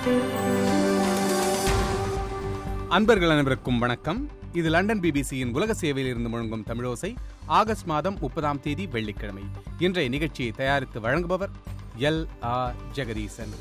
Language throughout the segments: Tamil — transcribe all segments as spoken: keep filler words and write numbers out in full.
அன்பர்கள் அனைவருக்கும் வணக்கம். இது லண்டன் பிபிசியின் உலக சேவையில் இருந்து முழங்கும் தமிழோசை. ஆகஸ்ட் மாதம் முப்பதாம் தேதி வெள்ளிக்கிழமை. இன்றைய நிகழ்ச்சியை தயாரித்து வழங்குபவர் எல் ஆர் ஜெகதீசன்.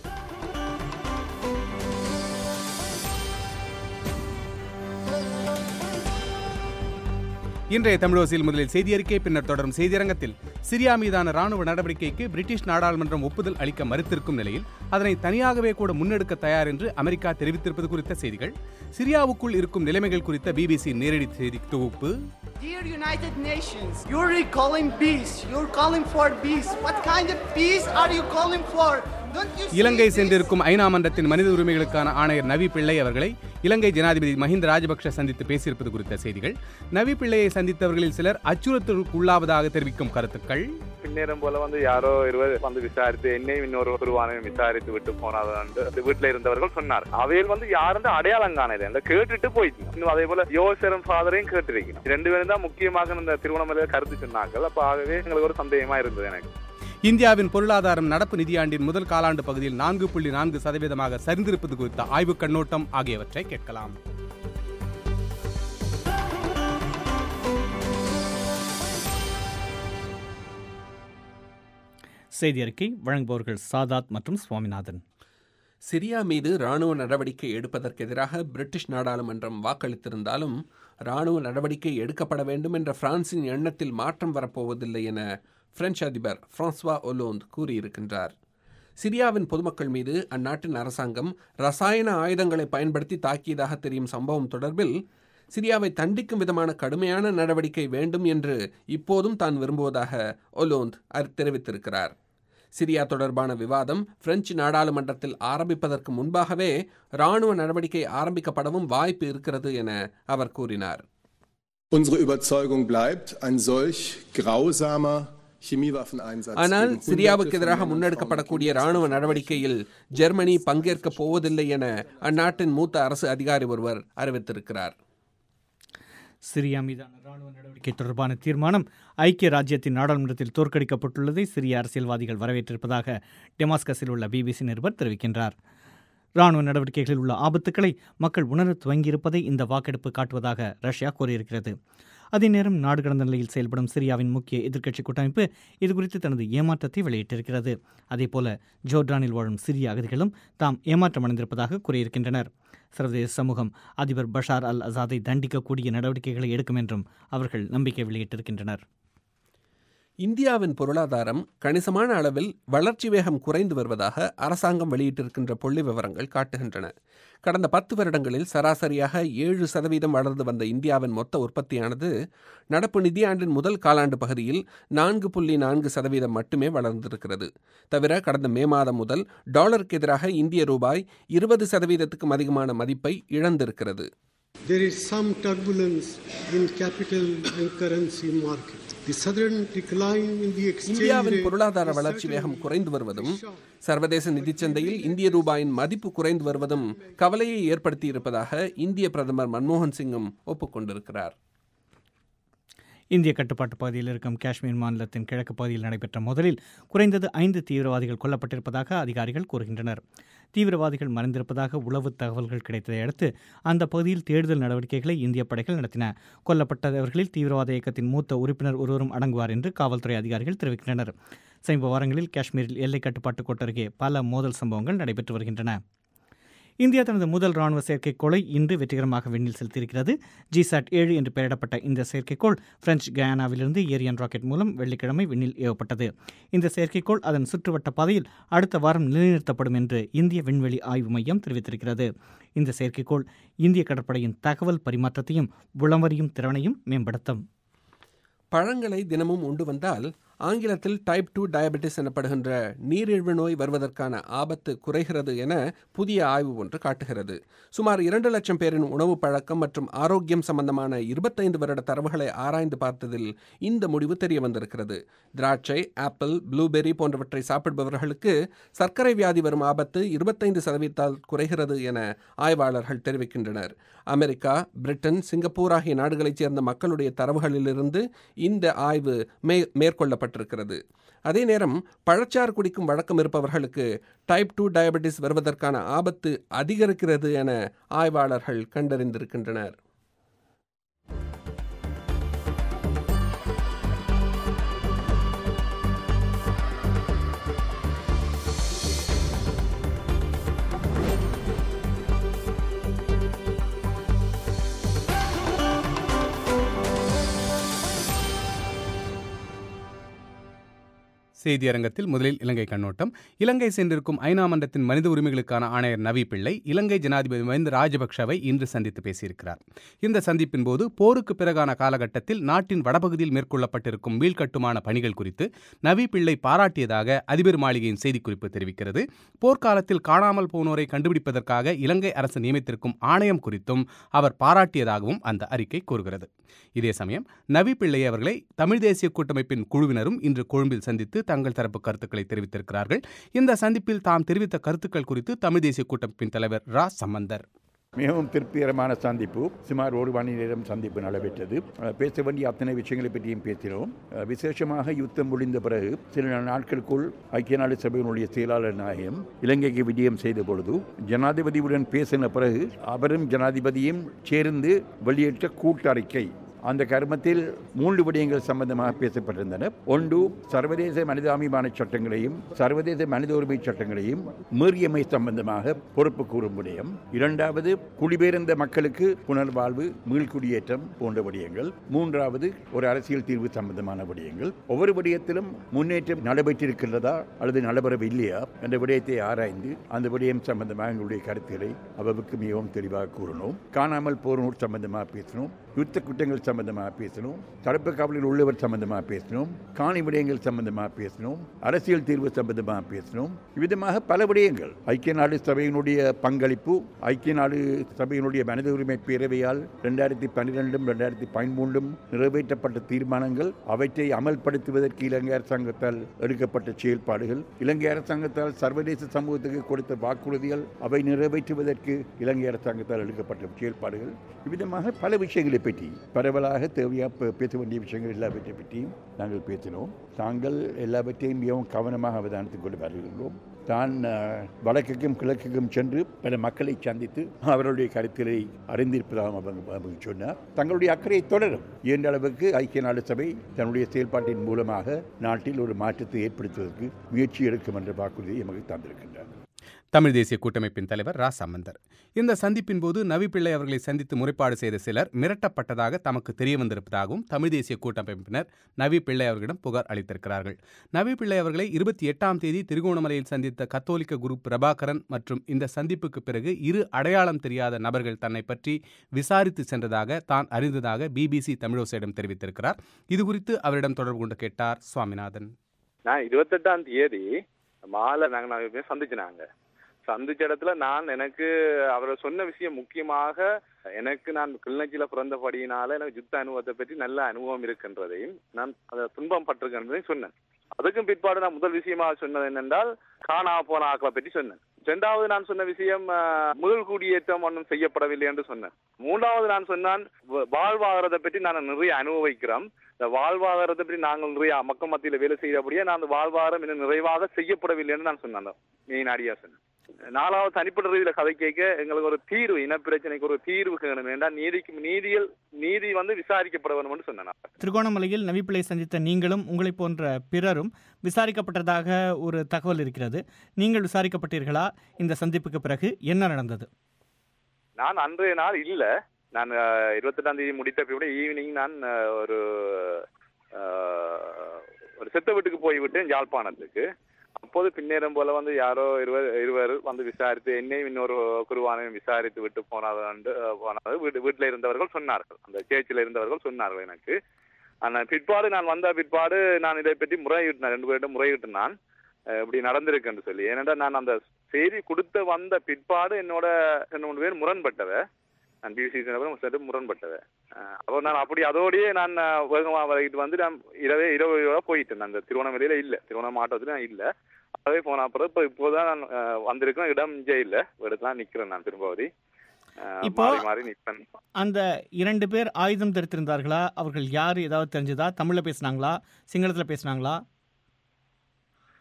இன்றைய தமிழோசையில் முதலில் செய்தி அறிக்கை, பின்னர் தொடரும் செய்தியரங்கத்தில் சிரியா மீதான ராணுவ நடவடிக்கைக்கு பிரிட்டிஷ் நாடாளுமன்றம் ஒப்புதல் அளிக்க மறுத்திருக்கும் நிலையில் அதனை தனியாகவே கூட முன்னெடுக்க தயார் என்று அமெரிக்கா தெரிவித்திருப்பது குறித்த செய்திகள், சிரியாவுக்குள் இருக்கும் நிலைமைகள் குறித்த பிபிசி நேரடி செய்தி தொகுப்பு. Dear United Nations, you're calling peace. You're calling for peace. What kind of peace are you calling for? இலங்கை சென்றிருக்கும் ஐநா மன்றத்தின் மனித உரிமைகளுக்கான ஆணையர் நவி பிள்ளை அவர்களை இலங்கை ஜனாதிபதி மஹிந்த ராஜபக்ஷ சந்தித்து பேசியிருப்பது குறித்த செய்திகள், நவி பிள்ளையை சந்தித்தவர்களில் சிலர் அச்சுறுத்தலுக்கு உள்ளாவதாக தெரிவிக்கும் கருத்துக்கள், பின்னேறம் போல வந்து யாரோ இருவர் வந்து விசாரித்து என்னையும் இன்னொரு ஒருவானையும் விசாரித்து விட்டு போனாது வீட்டுல இருந்தவர்கள் சொன்னார். அவையில் வந்து யாரும் அடையாளம் காணல, அந்த கேட்டுட்டு போயிட்டு இன்னும் அதே போல யோசரும் ஃபாதரையும் கேட்டிருக்கணும். ரெண்டு பேரும் தான் முக்கியமாக இந்த திருவண்ணாமலையில கருத்து சொன்னார்கள். அப்ப ஆகவே எங்களுக்கு ஒரு சந்தேகமா இருந்தது எனக்கு. இந்தியாவின் பொருளாதாரம் நடப்பு நிதியாண்டின் முதல் காலாண்டு பகுதியில் நான்கு புள்ளி நான்கு சதவீதமாக சரிந்திருப்பது குறித்த ஆய்வு கண்ணோட்டம் ஆகியவற்றை கேட்கலாம். செய்தி அறிக்கை வழங்குபவர்கள் சாதாத் மற்றும் சுவாமிநாதன். சிரியா மீது ராணுவ நடவடிக்கை எடுப்பதற்கு எதிராக பிரிட்டிஷ் நாடாளுமன்றம் வாக்களித்திருந்தாலும் ராணுவ நடவடிக்கை எடுக்கப்பட வேண்டும் என்ற பிரான்சின் எண்ணத்தில் மாற்றம் வரப்போவதில்லை என பிரெஞ்சு அதிபர் பிரான்சுவா ஒலோந்து கூறியிருக்கின்றார். சிரியாவின் பொதுமக்கள் மீது அந்நாட்டின் அரசாங்கம் ரசாயன ஆயுதங்களை பயன்படுத்தி தாக்கியதாக தெரியும் சம்பவம் தொடர்பில் சிரியாவை தண்டிக்கும் விதமான கடுமையான நடவடிக்கை வேண்டும் என்று இப்போதும் தான் விரும்புவதாக ஒலோந்து தெரிவித்திருக்கிறார். சிரியா தொடர்பான விவாதம் பிரெஞ்சு நாடாளுமன்றத்தில் ஆரம்பிப்பதற்கு முன்பாகவே ராணுவ நடவடிக்கை ஆரம்பிக்கப்படவும் வாய்ப்பு இருக்கிறது என அவர் கூறினார். Unsere Überzeugung bleibt, ein solch grausamer ஆனால் சிரியாவுக்கு எதிராக முன்னெடுக்கப்படக்கூடிய ராணுவ நடவடிக்கையில் ஜெர்மனி பங்கேற்கப் போவதில்லை என அந்நாட்டின் மூத்த அரசு அதிகாரி ஒருவர் அறிவித்திருக்கிறார். சிரியா மீதான ராணுவ நடவடிக்கை தொடர்பான தீர்மானம் ஐக்கிய ராஜ்யத்தின் நாடாளுமன்றத்தில் தோற்கடிக்கப்பட்டுள்ளதை சிரிய அரசியல்வாதிகள் வரவேற்றிருப்பதாக டெமாஸ்கஸில் உள்ள பிபிசி நிருபர் தெரிவிக்கின்றார். ராணுவ நடவடிக்கைகளில் உள்ள ஆபத்துக்களை மக்கள் உணர துவங்கியிருப்பதை இந்த வாக்கெடுப்பு காட்டுவதாக ரஷ்யா கூறியிருக்கிறது. அதே நேரம் நாடு கடந்த நிலையில் செயல்படும் சிரியாவின் முக்கிய எதிர்க்கட்சி கூட்டமைப்பு இதுகுறித்து தனது ஏமாற்றத்தை வெளியிட்டிருக்கிறது. அதேபோல ஜோர்டானில் வாழும் சிரிய அகதிகளும் தாம் ஏமாற்றம் அடைந்திருப்பதாக கூறியிருக்கின்றனர். சர்வதேச சமூகம் அதிபர் பஷார் அல் அசாதை தண்டிக்கக்கூடிய நடவடிக்கைகளை எடுக்கும் என்றும் அவர்கள் நம்பிக்கை வெளியிட்டிருக்கின்றனர். இந்தியாவின் பொருளாதாரம் கணிசமான அளவில் வளர்ச்சி வேகம் குறைந்து வருவதாக அரசாங்கம் வெளியிட்டிருக்கின்ற புள்ளி விவரங்கள் காட்டுகின்றன. கடந்த பத்து வருடங்களில் சராசரியாக ஏழு சதவீதம் வளர்ந்து வந்த இந்தியாவின் மொத்த உற்பத்தியானது நடப்பு நிதியாண்டின் முதல் காலாண்டு பகுதியில் நான்கு புள்ளி நான்கு சதவீதம் மட்டுமே வளர்ந்திருக்கிறது. தவிர கடந்த மே மாதம் முதல் டாலருக்கு எதிராக இந்திய ரூபாய் இருபது சதவீதத்துக்கும் அதிகமான மதிப்பை இழந்திருக்கிறது. There is some turbulence in capital and currency market. The sudden decline in the exchange rate. இந்தியாவின் பொருளாதார வளர்ச்சி வேகம் குறைந்து வருவதும் சர்வதேச நிதிச்சந்தையில் இந்திய ரூபாயின் மதிப்பு குறைந்து வருவதும் கவலையை ஏற்படுத்தியிருப்பதாக இந்திய பிரதமர் மன்மோகன் சிங்கும் ஒப்புக்கொண்டிருக்கிறார். இந்திய கட்டுப்பாட்டு பகுதியில் இருக்கும் காஷ்மீர் மாநிலத்தின் கிழக்கு பகுதியில் நடைபெற்ற மோதலில் குறைந்தது ஐந்து தீவிரவாதிகள் கொல்லப்பட்டிருப்பதாக அதிகாரிகள் கூறுகின்றனர். தீவிரவாதிகள் மறைந்திருப்பதாக உளவு தகவல்கள் கிடைத்ததை அடுத்து அந்த பகுதியில் தேடுதல் நடவடிக்கைகளை இந்திய படைகள் நடத்தின. கொல்லப்பட்டவர்களில் தீவிரவாத இயக்கத்தின் மூத்த உறுப்பினர் ஒருவரும் அடங்குவார் என்று காவல்துறை அதிகாரிகள் தெரிவிக்கின்றனர். சமீப வாரங்களில் காஷ்மீரில் எல்லை கட்டுப்பாட்டு கோட்டு அருகே பல மோதல் சம்பவங்கள் நடைபெற்று வருகின்றன. இந்தியா தனது முதல் ராணுவ செயற்கைக்கோளை இன்று வெற்றிகரமாக விண்ணில் செலுத்தியிருக்கிறது. ஜிசாட் ஏழு என்று பெயரிடப்பட்ட இந்த செயற்கைக்கோள் பிரெஞ்சு கயானாவிலிருந்து ஏரியன் ராக்கெட் மூலம் வெள்ளிக்கிழமை விண்ணில் ஏவப்பட்டது. இந்த செயற்கைக்கோள் அதன் சுற்றுவட்ட பாதையில் அடுத்த வாரம் நிலைநிறுத்தப்படும் என்று இந்திய விண்வெளி ஆய்வு மையம் தெரிவித்திருக்கிறது. இந்த செயற்கைக்கோள் இந்திய கடற்படையின் தகவல் பரிமாற்றத்தையும் உளவறியும் திறனையும் மேம்படுத்தும். பழங்களை தினமும் உண்டு வந்தால் ஆங்கிலத்தில் டைப் டூ டயபெட்டிஸ் எனப்படுகின்ற நீரிழிவு நோய் வருவதற்கான ஆபத்து குறைகிறது என புதிய ஆய்வு ஒன்று காட்டுகிறது. சுமார் இரண்டு லட்சம் பேரின் உணவு பழக்கம் மற்றும் ஆரோக்கியம் சம்பந்தமான இருபத்தைந்து வருட தரவுகளை ஆராய்ந்து பார்த்ததில் இந்த முடிவு தெரிய வந்திருக்கிறது. திராட்சை, ஆப்பிள், ப்ளூபெர்ரி போன்றவற்றை சாப்பிடுபவர்களுக்கு சர்க்கரை வியாதி வரும் ஆபத்து இருபத்தைந்து சதவீதத்தால் குறைகிறது என ஆய்வாளர்கள் தெரிவிக்கின்றனர். அமெரிக்கா, பிரிட்டன், சிங்கப்பூர் ஆகிய நாடுகளைச் சேர்ந்த மக்களுடைய தரவுகளிலிருந்து இந்த ஆய்வு மே மேற்கொள்ளப்பட்டிருக்கிறது. அதே நேரம் பழச்சாறு குடிக்கும் வழக்கம் இருப்பவர்களுக்கு டைப் டூ டயபெட்டிஸ் வருவதற்கான ஆபத்து அதிகரிக்கிறது என ஆய்வாளர்கள் கண்டறிந்திருக்கின்றனர். செய்தி அரங்கத்தில் முதலில் இலங்கை கண்ணோட்டம். இலங்கை சென்றிருக்கும் ஐநா மன்றத்தின் மனித உரிமைகளுக்கான ஆணையர் நவி பிள்ளை இலங்கை ஜனாதிபதி மஹிந்த ராஜபக்ஷவை இன்று சந்தித்து பேசியிருக்கிறார். இந்த சந்திப்பின் போது போருக்கு பிறகான காலகட்டத்தில் நாட்டின் வடபகுதியில் மேற்கொள்ளப்பட்டிருக்கும் மீள்கட்டுமான பணிகள் குறித்து நவி பிள்ளை பாராட்டியதாக அதிபர் மாளிகையின் செய்திக்குறிப்பு தெரிவிக்கிறது. போர்க்காலத்தில் காணாமல் போனோரை கண்டுபிடிப்பதற்காக இலங்கை அரசு நியமித்திருக்கும் ஆணையம் குறித்தும் அவர் பாராட்டியதாகவும் அந்த அறிக்கை கூறுகிறது. இதே சமயம் நவி பிள்ளை அவர்களை தமிழ் தேசிய கூட்டமைப்பின் குழுவினரும் இன்று கொழும்பில் சந்தித்து தங்கள் தரப்பு கருத்துக்களை தெரிவித்திருக்கிறார்கள். இந்த சந்திப்பில் தாம் தெரிவித்த கருத்துக்கள் குறித்து தமிழ் தேசிய கூட்டமைப்பின் தலைவர் ரா சம்பந்தர். மிகவும் திருப்திகரமான சந்திப்பு. சுமார் ஒரு மணி நேரம் சந்திப்பு நடைபெற்றது. பேச வேண்டிய அத்தனை விஷயங்களை பற்றியும் பேசினோம். விசேஷமாக யுத்தம் முடிந்த பிறகு சில நாட்களுக்குள் ஐக்கிய நாடு சபையினுடைய செயலாளர் நாயகம் இலங்கைக்கு விஜயம் செய்த பொழுது ஜனாதிபதியுடன் பேசின பிறகு அவரும் ஜனாதிபதியும் சேர்ந்து வெளியிட்ட கூட்டறிக்கை, அந்த கர்மத்தில் மூன்று விடயங்கள் சம்பந்தமாக பேசப்பட்டிருந்தன. ஒன்று, சர்வதேச மனிதாபிமான சட்டங்களையும் சர்வதேச மனித உரிமை சட்டங்களையும் மீறியமை சம்பந்தமாக பொறுப்பு கூறும் விடயம். இரண்டாவது, குடிபெயர்ந்த மக்களுக்கு புனர்வாழ்வு, மீள்குடியேற்றம் போன்ற விடயங்கள். மூன்றாவது, ஒரு அரசியல் தீர்வு சம்பந்தமான விடயங்கள். ஒவ்வொரு விடயத்திலும் முன்னேற்றம் நடைபெற்றிருக்கிறதா அல்லது நடைபெறவில்லையா என்ற விடயத்தை ஆராய்ந்து அந்த விடயம் சம்பந்தமாக எங்களுடைய கருத்துக்களை அவருக்கு மிகவும் தெளிவாக கூறணும். காணாமல் போனோர் சம்பந்தமாக பேசணும், யுத்த குற்றங்கள் சம்பந்தமாக பேசணும், தடுப்பு காவலில் உள்ளவர் சம்பந்தமாக பேசணும், காணி விடயங்கள் சம்பந்தமாக பேசணும், அரசியல் தீர்வு சம்பந்தமாக பேசணும். இவ்விதமாக பல விடயங்கள். ஐக்கிய நாடு சபையினுடைய பங்களிப்பு, ஐக்கிய நாடு சபையினுடைய மனித உரிமை பேரவையால் இரண்டாயிரத்தி பன்னிரெண்டும் இரண்டாயிரத்தி பதிமூன்றும் நிறைவேற்றப்பட்ட தீர்மானங்கள், அவற்றை அமல்படுத்துவதற்கு இலங்கை அரசாங்கத்தால் எடுக்கப்பட்ட செயல்பாடுகள், இலங்கை அரசாங்கத்தால் சர்வதேச சமூகத்துக்கு கொடுத்த வாக்குறுதிகள், அவை நிறைவேற்றுவதற்கு இலங்கை அரசாங்கத்தால் எடுக்கப்பட்ட செயல்பாடுகள், இவ்விதமாக பல விஷயங்களை பற்றி பரவலாக தேவையாக பேச வேண்டிய விஷயங்கள் எல்லாவற்றை பற்றியும் நாங்கள் பேசினோம். தாங்கள் எல்லாவற்றையும் மிகவும் கவனமாக அவதானித்துக் கொண்டு வருகின்றோம். தான் வடக்குக்கும் கிழக்குக்கும் சென்று பல மக்களை சந்தித்து அவருடைய கருத்துக்களை அறிந்திருப்பதாக அவங்க சொன்னார். தங்களுடைய அக்கறையை தொடரும் என்ற அளவுக்கு ஐக்கிய நாடு சபை தன்னுடைய செயல்பாட்டின் மூலமாக நாட்டில் ஒரு மாற்றத்தை ஏற்படுத்துவதற்கு முயற்சி எடுக்கும் என்ற வாக்குறுதியை எமக்கு தந்திருக்கின்றார். தமிழ் தேசிய கூட்டமைப்பின் தலைவர் ரா சம்பந்தர். இந்த சந்திப்பின் போது நவி பிள்ளை அவர்களை சந்தித்து முறைப்பாடு செய்த சிலர் மிரட்டப்பட்டதாக தமக்கு தெரிய வந்திருப்பதாகவும் தமிழ் தேசிய கூட்டமைப்பினர் நவி பிள்ளை அவர்களிடம் புகார் அளித்திருக்கிறார்கள். நவி பிள்ளை அவர்களை இருபத்தி எட்டாம் தேதி திருகோணமலையில் சந்தித்த கத்தோலிக்க குரு பிரபாகரன் மற்றும் இந்த சந்திப்புக்கு பிறகு இரு அடையாளம் தெரியாத நபர்கள் தன்னை பற்றி விசாரித்து சென்றதாக தான் அறிந்ததாக பிபிசி தமிழோசையிடம் தெரிவித்திருக்கிறார். இதுகுறித்து அவரிடம் தொடர்பு கொண்டு கேட்டார் சுவாமிநாதன். நான் இருபத்தெட்டாம் தேதி மாலை நாங்கள் சந்திச்சினாங்க. சந்திச்ச இடத்துல நான் எனக்கு அவரை சொன்ன விஷயம் முக்கியமாக எனக்கு நான் கிளிநொச்சியில பிறந்தபடியினால எனக்கு யுத்த அனுபவத்தை பற்றி நல்ல அனுபவம் இருக்கின்றதையும் நான் அதை துன்பம் பட்டிருக்கின்றதையும் சொன்னேன். அதுக்கும் பிற்பாடு நான் முதல் விஷயமாக சொன்னது என்னென்றால் காணா போன ஆக்களை பற்றி சொன்னேன். இரண்டாவது நான் சொன்ன விஷயம் முதல் குடியேற்றம் ஒன்றும் செய்யப்படவில்லை என்று சொன்னேன். மூன்றாவது நான் சொன்னான் வாழ்வாதாரத்தை பற்றி நான் நிறைய அனுபவிக்கிறோம். இந்த வாழ்வாதாரத்தை பற்றி நாங்கள் நிறைய மக்கள் மத்தியில் வேலை செய்யறபடியே நான் அந்த வாழ்வாதாரம் இன்னும் நிறைவாக செய்யப்படவில்லை என்று நான் சொன்னேன். மெயின் அடியா சொன்னேன். நாலாவது தனிப்பட்ட ரீதியில கதை கேட்க எங்களுக்கு ஒரு தீர்வு, இனப்பிரச்சனைக்கு ஒரு தீர்வு வேணும். வேண்டாம் நீதிக்கு நீதியில் நீதி வந்து விசாரிக்கப்பட வேண்டும் என்று சொன்னேன். திருகோணமலையில் நவி பிள்ளை சந்தித்த நீங்களும் உங்களை போன்ற பிறரும் விசாரிக்கப்பட்டதாக ஒரு தகவல் இருக்கிறது. நீங்கள் விசாரிக்கப்பட்டீர்களா? இந்த சந்திப்புக்கு பிறகு என்ன நடந்தது? நான் அன்றைய நாள் இல்ல, நான் இருபத்தி எட்டாம் தேதி முடித்த விட ஈவினிங் நான் ஒரு ஒரு செத்த வீட்டுக்கு போய்விட்டேன் யாழ்ப்பாணத்துக்கு. அப்போது பின்னேறம் போல வந்து யாரோ இருவர் இருவர் வந்து விசாரித்து என்னையும் இன்னொரு குருவானையும் விசாரித்து விட்டு போனது போனது வீட்டு வீட்டில் இருந்தவர்கள் சொன்னார்கள், அந்த சேர்ச்சில் இருந்தவர்கள் சொன்னார்கள் எனக்கு. ஆனால் பிற்பாடு நான் வந்த பிற்பாடு நான் இதை பற்றி முறையிட்டேன், ரெண்டு பேர்கிட்ட முறையிட்டு நான் இப்படி நடந்திருக்குன்னு சொல்லி. ஏனென்றால் நான் அந்த செய்தி கொடுத்த வந்த பிற்பாடு என்னோட ரெண்டு மூணு பேர் முரண்பட்டவ, நான் பிபிசி சட்டு முரண்பட்டவ. அப்போ நான் அப்படி அதோடய நான் வேகமாக வரைக்கிட்டு வந்து நான் இரவே இரவு போயிட்டேன். அந்த திருவண்ணாமலையில இல்லை, திருவண்ணாமலை மாவட்டத்தில் நான் இல்லை. அதே போன அப்புறம் இப்போ இப்போதான் நான் வந்திருக்கேன். இடம் இங்கே இல்லை, இடத்துல நிற்கிறேன் நான் திரும்பவதி இப்போ அந்த இரண்டு பேர் ஆயுதம் தரித்திருந்தார்களா? அவர்கள் யார் ஏதாவது தெரிஞ்சதா? தமிழ்ல பேசினாங்களா, சிங்களத்துல பேசினாங்களா?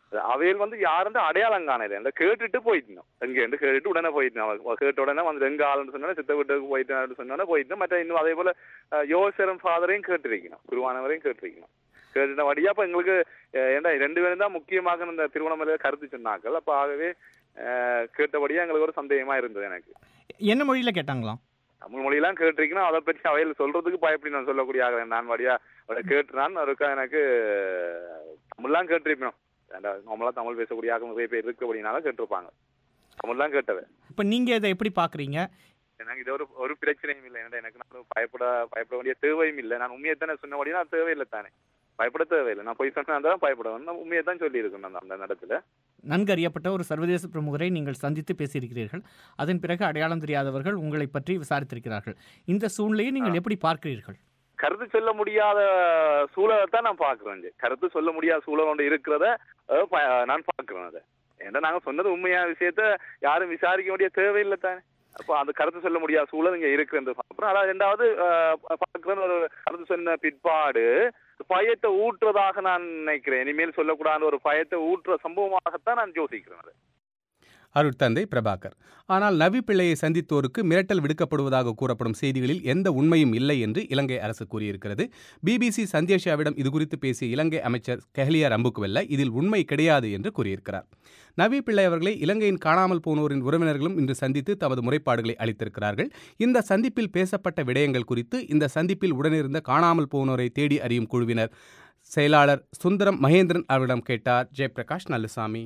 அவையில் வந்து யாருன்னு அடையாளம் காணல அந்த கேட்டுட்டு போயிட்டோம் எங்க இருந்து கேட்டுட்டு உடனே போயிட்டோம் கேட்ட உடனே வந்து எங்க ஆளுன்னு சொன்னா சித்த வீட்டுக்கு போயிட்டேன் சொன்னா போயிட்டோம் மற்ற இன்னும் அதே போல யோசரும் ஃபாதரையும் கேட்டிருக்கணும் குருவானவரையும் கேட்டிருக்கணும் கேட்டுட்ட வழியா அப்ப எங்களுக்கு ஏன்னா ரெண்டு பேரும் தான் முக்கியமாக இந்த திருவண்ணாமலையில கருத்து சொன்னாக்கள் அப்ப ஆகவே கேட்டபடியா எங்களுக்கு ஒரு சந்தேகமா இருந்தது எனக்கு. என்ன மொழியில கேட்டாங்களாம்? தமிழ் மொழியெல்லாம் கேட்டிருக்கணும் அதை பற்றி அவையில் சொல்றதுக்கு பயப்படி நான் சொல்லக்கூடிய ஆகிறேன் நான் வழியா அவளை கேட்டுனான் இருக்கா எனக்கு தமிழ்லாம் கேட்டிருக்கணும் நம்மளா தமிழ் பேசக்கூடிய ஆக நிறைய பேர் இருக்கு அப்படின்னாலும் கேட்டிருப்பாங்க தமிழ்லாம் கேட்டவை. இப்ப நீங்க இதை எப்படி பாக்குறீங்க? எனக்கு இது ஒரு ஒரு பிரச்சனையும் இல்லை என்னடா எனக்கு நான் பயப்பட பயப்பட வேண்டிய தேவையும் இல்லை. நான் உண்மையை தானே சொன்னபடினா தேவையில்லை தானே பயப்பட தேவையில்லை. நான் போய் சொன்னா தான் பயப்படுவேன். நான் உண்மையை தான் சொல்லி இருக்கணும் அந்த இடத்துல. நன்கு அறியப்பட்ட ஒரு சர்வதேச பிரமுகரை நீங்கள் சந்தித்து பேசியிருக்கிறீர்கள். அதன் பிறகு அடையாளம் தெரியாதவர்கள் உங்களை பற்றி விசாரித்திருக்கிறார்கள். இந்த சூழ்நிலையை நீங்கள் எப்படி பார்க்கிறீர்கள்? கருத்து சொல்ல முடியாத சூழலை தான் நான் பாக்குறேன். கருத்து சொல்ல முடியாத சூழல் ஒன்று இருக்கிறத நான் பாக்குறேன். அதை ஏன்னா நாங்க சொன்னது உண்மையான விஷயத்த யாரும் விசாரிக்க வேண்டிய தேவையில்லை தானே. அப்போ அந்த கருத்து சொல்ல முடியாத சூழல் இங்க இருக்குன்னு பாக்குறோம். அதாவது ரெண்டாவது பாக்குறேன் ஒரு கருத்து சொன்ன பிற்பாடு பயத்தை ஊற்றுறதாக நான் நினைக்கிறேன். இனிமேல் சொல்லக்கூடாத ஒரு பயத்தை ஊற்றுற சம்பவமாகத்தான் நான் யோசிக்கிறேன். அருட்தந்தை பிரபாகர். ஆனால் நவி பிள்ளையை சந்தித்தோருக்கு மிரட்டல் விடுக்கப்படுவதாக கூறப்படும் செய்திகளில் எந்த உண்மையும் இல்லை என்று இலங்கை அரசு கூறியிருக்கிறது. பிபிசி சந்தேஷாவிடம் இதுகுறித்து பேசிய இலங்கை அமைச்சர் கெஹலியா ரம்புக்வெல்ல இதில் உண்மை கிடையாது என்று கூறியிருக்கிறார். நவி பிள்ளை அவர்களை இலங்கையின் காணாமல் போனோரின் உறவினர்களும் இன்று சந்தித்து தமது முறைப்பாடுகளை அளித்திருக்கிறார்கள். இந்த சந்திப்பில் பேசப்பட்ட விடயங்கள் குறித்து இந்த சந்திப்பில் உடனிருந்த காணாமல் போனோரை தேடி அறியும் குழுவினர் செயலாளர் சுந்தரம் மகேந்திரன் அவரிடம் கேட்டார் ஜெயபிரகாஷ் நல்லசாமி.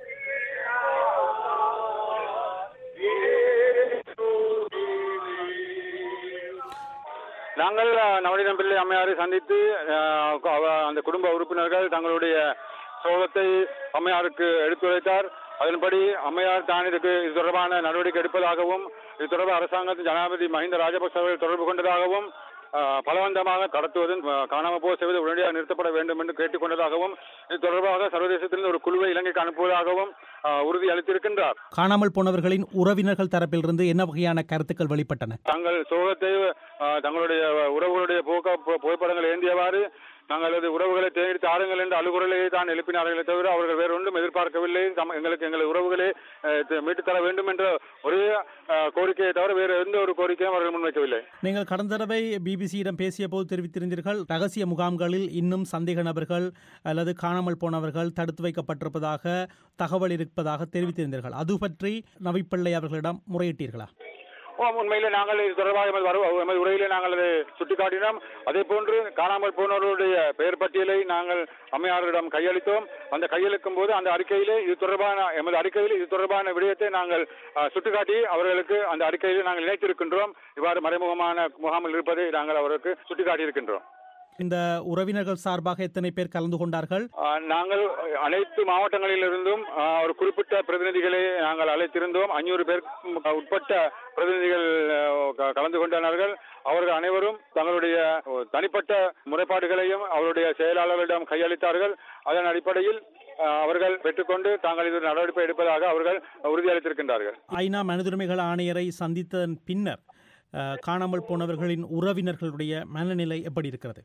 நாங்கள் நவநீதம் பிள்ளை அம்மையாரை சந்தித்து அந்த குடும்ப உறுப்பினர்கள் தங்களுடைய சோகத்தை அம்மையாருக்கு எடுத்துரைத்தார். அதன்படி அம்மையார் தான் இதுக்கு இது தொடர்பான நடவடிக்கை எடுப்பதாகவும் இது தொடர்பாக அரசாங்கத்தின் ஜனாதிபதி மஹிந்த ராஜபக்ச அவர்கள் தொடர்பு கொண்டதாகவும் பலவந்தமாக கடத்துவதும் காணாமல் போக செய்வது உடனடியாக நிறுத்தப்பட வேண்டும் என்று கேட்டுக்கொண்டதாகவும் இது தொடர்பாக சர்வதேசத்திலிருந்து ஒரு குழுவை இலங்கைக்கு அனுப்புவதாகவும் உறுதி அளித்திருக்கின்றார். காணாமல் போனவர்களின் உறவினர்கள் தரப்பிலிருந்து என்ன வகையான கருத்துக்கள் வெளிப்பட்டன? தங்கள் சோகத்தை தங்களுடைய உறவுகளுடைய போக்க புகைப்படங்கள் ஏந்தியவாறு நாங்களது உறவுகளை தேடி தாருங்கள் என்ற அலுவலகை தான் எழுப்பினார்களே தவிர அவர்கள் வேறு ஒன்றும் எதிர்பார்க்கவில்லை. எங்களுக்கு எங்கள் உறவுகளை மீட்டுத் தர வேண்டும் என்ற ஒரே கோரிக்கையை தவிர வேறு எந்த ஒரு கோரிக்கையும் அவர்கள் முன்வைக்கவில்லை. நீங்கள் கடந்த தடவை பிபிசியிடம் பேசிய போது தெரிவித்திருந்தீர்கள் ரகசிய முகாம்களில் இன்னும் சந்தேக நபர்கள் அல்லது காணாமல் போனவர்கள் தடுத்து வைக்கப்பட்டிருப்பதாக தகவல் இருப்பதாக தெரிவித்திருந்தீர்கள். அது பற்றி நவிப்பிள்ளை அவர்களிடம் முறையிட்டீர்களா? உண்மையிலே நாங்கள் இது தொடர்பாக எமது உரையிலே நாங்கள் அதை சுட்டிக்காட்டினோம். அதே போன்று காணாமல் போனவர்களுடைய பெயர் பட்டியலை நாங்கள் அம்மையாரிடம் கையளித்தோம். அந்த கையளிக்கும் போது அந்த அறிக்கையிலே இது தொடர்பான எமது அறிக்கையில் இது தொடர்பான விடயத்தை நாங்கள் சுட்டிக்காட்டி அவர்களுக்கு அந்த அறிக்கையில் நாங்கள் இணைத்திருக்கின்றோம். இவ்வாறு மறைமுகமான முகாமில் இருப்பதை நாங்கள் அவருக்கு சுட்டிக்காட்டி இருக்கின்றோம். இந்த உறவினர்கள் சார்பாக எத்தனை பேர் கலந்து கொண்டார்கள்? நாங்கள் அனைத்து மாவட்டங்களிலிருந்தும் ஒரு குறிப்பிட்ட பிரதிநிதிகளை நாங்கள் அழைத்திருந்தோம். ஐநூறு பேர் உட்பட்ட பிரதிநிதிகள் கலந்து கொண்டனர். அவர்கள் அனைவரும் தங்களுடைய தனிப்பட்ட முறைப்பாடுகளையும் அவருடைய செயலாளர்களிடம் கையளித்தார்கள். அதன் அடிப்படையில் அவர்கள் பெற்றுக்கொண்டு தாங்கள் இது நடவடிக்கை எடுப்பதாக அவர்கள் உறுதியளித்திருக்கின்றார்கள். ஐநா மனிதுரிமைகள் ஆணையரை சந்தித்ததன் பின்னர் காணாமல் போனவர்களின் உறவினர்களுடைய மனநிலை எப்படி இருக்கிறது?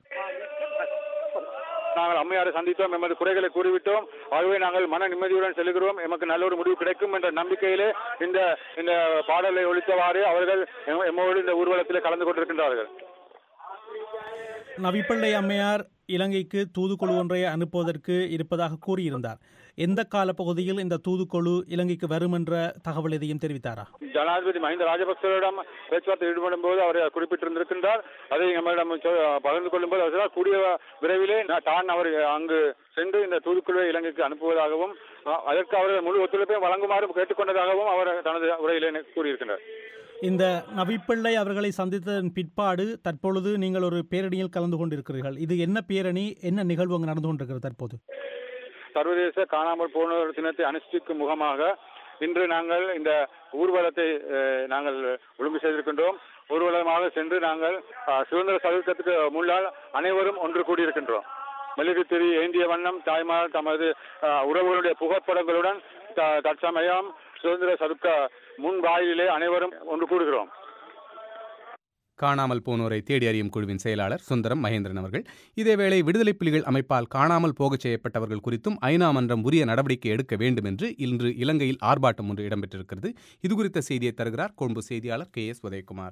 நாங்கள் அம்மையாரை சந்தித்தோம், எமது குறைகளை கூறிவிட்டோம். ஆகவே நாங்கள் மன நிம்மதியுடன் செல்கிறோம். எமக்கு நல்ல ஒரு முடிவு கிடைக்கும் என்ற நம்பிக்கையிலே இந்த இந்த பாடலை ஒழித்தவாறு அவர்கள் எம்மோடு இந்த ஊர்வலத்தில் கலந்து கொண்டிருக்கின்றார்கள். நவிப்பிள்ளை அம்மையார் இலங்கைக்கு தூதுக்குழு ஒன்றை அனுப்புவதற்கு இருப்பதாக கூறியிருந்தார். எந்த கால பகுதியில் இந்த தூதுக்குழு இலங்கைக்கு வரும் என்ற தகவல் எதையும் தெரிவித்தாரா? ஜனாதிபதி மஹிந்த ராஜபக்சவிடம் பேச்சுவார்த்தை ஈடுபடும் போது அவர் குறிப்பிட்டிருந்திருக்கின்றார். அதை நம்மிடம் பகிர்ந்து கொள்ளும் போது அவர் கூடிய விரைவிலே தான் அவர் அங்கு சென்று இந்த தூதுக்குழுவை இலங்கைக்கு அனுப்புவதாகவும் அதற்கு அவர்கள் முழு ஒத்துழைப்பை வழங்குமாறு கேட்டுக்கொண்டதாகவும் அவர் தனது உரையிலே கூறியிருக்கின்றார். இந்த நவிப்பிள்ளை அவர்களை சந்தித்ததன் பிற்பாடு தற்பொழுது நீங்கள் ஒரு பேரணியில் கலந்து கொண்டிருக்கிறீர்கள். இது என்ன பேரணி, என்ன நிகழ்வு அங்கு நடந்து கொண்டிருக்கிறது தற்போது? சர்வதேச காணாமல் போனோர் தினத்தை அனுஷ்டிக்கும் முகமாக இன்று நாங்கள் இந்த ஊர்வலத்தை நாங்கள் ஒழுங்கு செய்திருக்கின்றோம். ஊர்வலமாக சென்று நாங்கள் சுதந்திர சதுக்கத்துக்கு முன்னால் அனைவரும் ஒன்று கூடியிருக்கின்றோம். மெழுகுத்திரி ஏந்திய வண்ணம் தாய்மார் தமது உறவுகளுடைய புகைப்படங்களுடன் தற்சமயம் சுதந்திர சதுக்க முன் வாயிலே அனைவரும் ஒன்று கூடுகிறோம். காணாமல் போனோரை தேடி அறியும் குழுவின் செயலாளர் சுந்தரம் மகேந்திரன் அவர்கள் இதேவேளை விடுதலை புலிகள் அமைப்பால் காணாமல் போகச் செய்யப்பட்டவர்கள் குறித்தும் ஐநா மன்றம் உரிய நடவடிக்கை எடுக்க வேண்டும் என்று இன்று இலங்கையில் ஆர்ப்பாட்டம் ஒன்று இடம்பெற்றிருக்கிறது. இதுகுறித்த செய்தியை தருகிறார் கொழும்பு செய்தியாளர் கே எஸ் உதயகுமார்.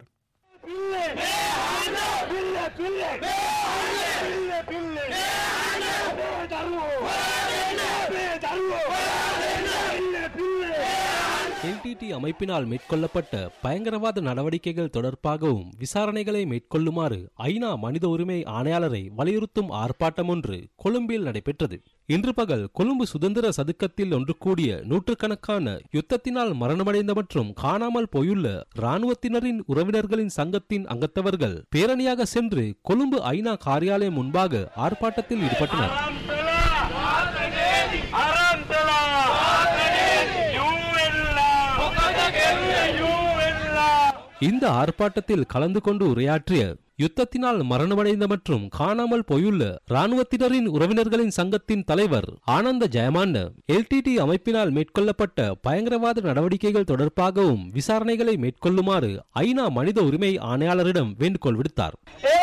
எல்டிடி அமைப்பினால் மேற்கொள்ளப்பட்ட பயங்கரவாத நடவடிக்கைகள் தொடர்பாகவும் விசாரணைகளை மேற்கொள்ளுமாறு ஐநா மனித உரிமை ஆணையாளரை வலியுறுத்தும் ஆர்ப்பாட்டம் ஒன்று கொழும்பில் நடைபெற்றது. இன்று பகல் கொழும்பு சுதந்திர சதுக்கத்தில் ஒன்று கூடிய நூற்றுக்கணக்கான யுத்தத்தினால் மரணமடைந்த மற்றும் காணாமல் போயுள்ள இராணுவத்தினரின் உறவினர்களின் சங்கத்தின் அங்கத்தவர்கள் பேரணியாக சென்று கொழும்பு ஐநா காரியாலயம் முன்பாக ஆர்ப்பாட்டத்தில் ஈடுபட்டனர். இந்த ஆர்ப்பாட்டத்தில் கலந்து கொண்டு உரையாற்றிய யுத்தத்தினால் மரணமடைந்த மற்றும் காணாமல் போயுள்ள இராணுவத்தினரின் உறவினர்களின் சங்கத்தின் தலைவர் ஆனந்த ஜெயமான் எல்டிடி அமைப்பினால் மேற்கொள்ளப்பட்ட பயங்கரவாத நடவடிக்கைகள் தொடர்பாகவும் விசாரணைகளை மேற்கொள்ளுமாறு ஐநா மனித உரிமை ஆணையாளரிடம் வேண்டுகோள் விடுத்தார்.